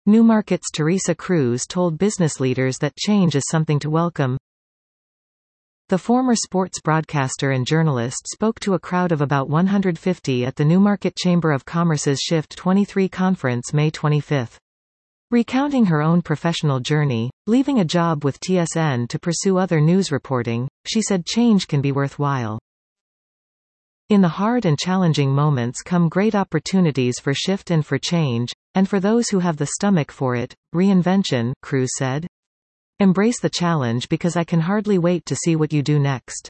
Newmarket's Teresa Cruz told business leaders that change is something to welcome. The former sports broadcaster and journalist spoke to a crowd of about 150 at the Newmarket Chamber of Commerce's Shift 23 conference May 25. Recounting her own professional journey, leaving a job with TSN to pursue other news reporting, she said change can be worthwhile. In the hard and challenging moments come great opportunities for shift and for change, and for those who have the stomach for it, reinvention, Cruz said. Embrace the challenge because I can hardly wait to see what you do next.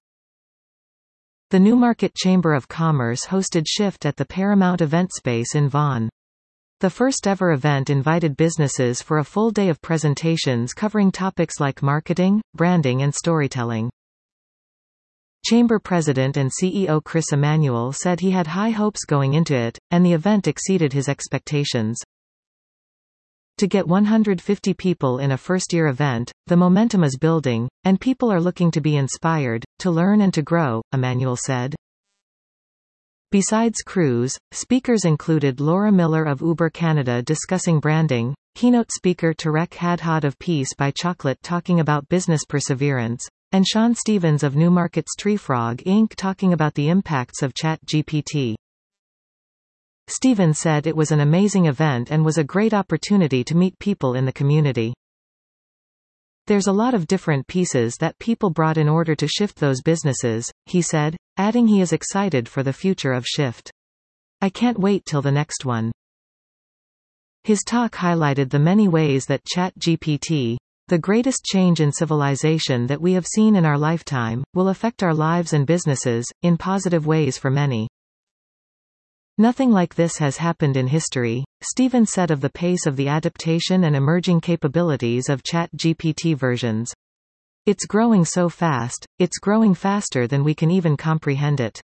The Newmarket Chamber of Commerce hosted Shift at the Paramount Event Space in Vaughan. The first ever event invited businesses for a full day of presentations covering topics like marketing, branding and storytelling. Chamber President and CEO Chris Emanuel said he had high hopes going into it, and the event exceeded his expectations. To get 150 people in a first-year event, the momentum is building, and people are looking to be inspired, to learn and to grow, Emanuel said. Besides Cruz, speakers included Laura Miller of Uber Canada discussing branding, keynote speaker Tarek Hadhad of Peace by Chocolate talking about business perseverance, and Sean Stevens of Newmarket's Treefrog Inc. talking about the impacts of ChatGPT. Stevens said it was an amazing event and was a great opportunity to meet people in the community. There's a lot of different pieces that people brought in order to shift those businesses, he said, adding he is excited for the future of Shift. I can't wait till the next one. His talk highlighted the many ways that ChatGPT, the greatest change in civilization that we have seen in our lifetime, will affect our lives and businesses, in positive ways for many. Nothing like this has happened in history, Stevens said of the pace of the adaptation and emerging capabilities of ChatGPT versions. It's growing so fast, it's growing faster than we can even comprehend it.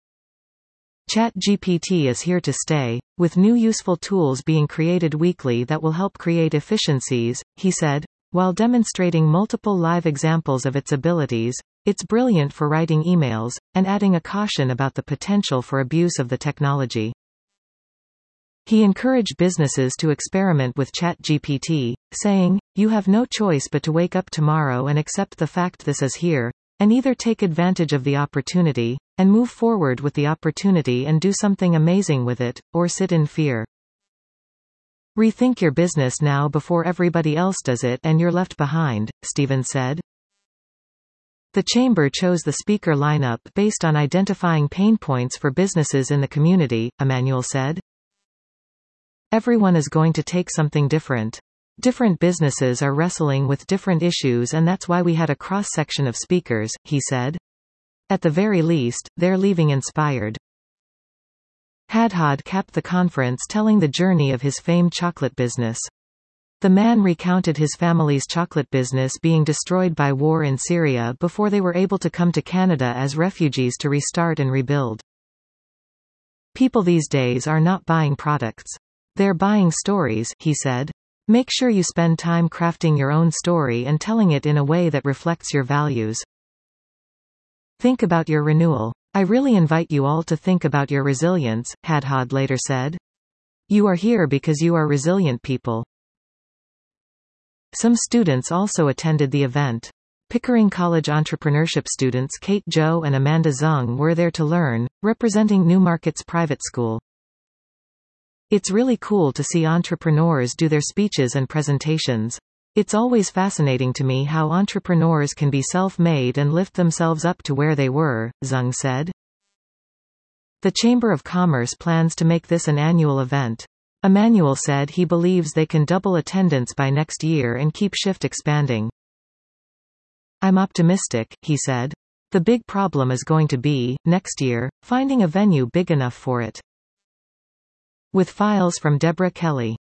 ChatGPT is here to stay, with new useful tools being created weekly that will help create efficiencies, he said. While demonstrating multiple live examples of its abilities, it's brilliant for writing emails, and adding a caution about the potential for abuse of the technology. He encouraged businesses to experiment with ChatGPT, saying, "You have no choice but to wake up tomorrow and accept the fact this is here, and either take advantage of the opportunity, and move forward with the opportunity and do something amazing with it, or sit in fear. Rethink your business now before everybody else does it and you're left behind," Stevens said. The Chamber chose the speaker lineup based on identifying pain points for businesses in the community, Emanuel said. Everyone is going to take something different. Different businesses are wrestling with different issues and that's why we had a cross-section of speakers, he said. At the very least, they're leaving inspired. Hadhad capped the conference telling the journey of his famed chocolate business. The man recounted his family's chocolate business being destroyed by war in Syria before they were able to come to Canada as refugees to restart and rebuild. People these days are not buying products. They're buying stories, he said. Make sure you spend time crafting your own story and telling it in a way that reflects your values. Think about your renewal. I really invite you all to think about your resilience, Hadhad later said. You are here because you are resilient people. Some students also attended the event. Pickering College entrepreneurship students Kate Jo and Amanda Zung were there to learn, representing Newmarket's private school. It's really cool to see entrepreneurs do their speeches and presentations. It's always fascinating to me how entrepreneurs can be self-made and lift themselves up to where they were, Zung said. The Chamber of Commerce plans to make this an annual event. Emanuel said he believes they can double attendance by next year and keep Shift expanding. I'm optimistic, he said. The big problem is going to be, next year, finding a venue big enough for it. With files from Deborah Kelly.